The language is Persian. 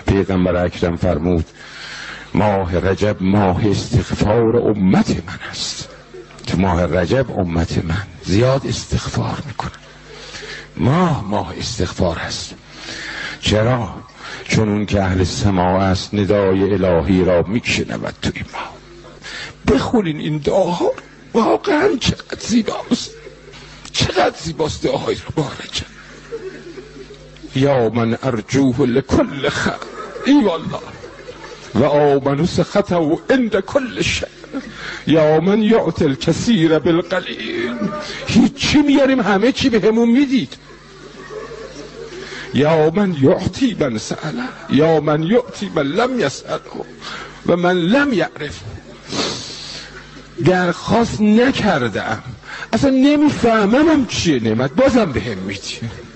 پیغمبر اکرم فرمود ماه رجب ماه استغفار امت من است. تو ماه رجب امت من زیاد استغفار میکنه. ماه استغفار است. چرا؟ چون اون که اهل سماع است ندای الهی را میشنود تو این ماه. بخونین این دعاها، واقعا چقدر زیباست، چقدر زیباست دعاهای ماه رجب. یا من ارجوه لکل خیر ای والله و آمن سخطه عند کل شیء یا من یعطی الکثیر بالقلیل. هیچی میاریم همه چی به همون میدید. یا من یعطی من سأله یا من یعطی من لم یسأله و من لم یعرف. درخواست نکردم، اصلا نمیفهمم چیه نعمت، بازم به هم میدی.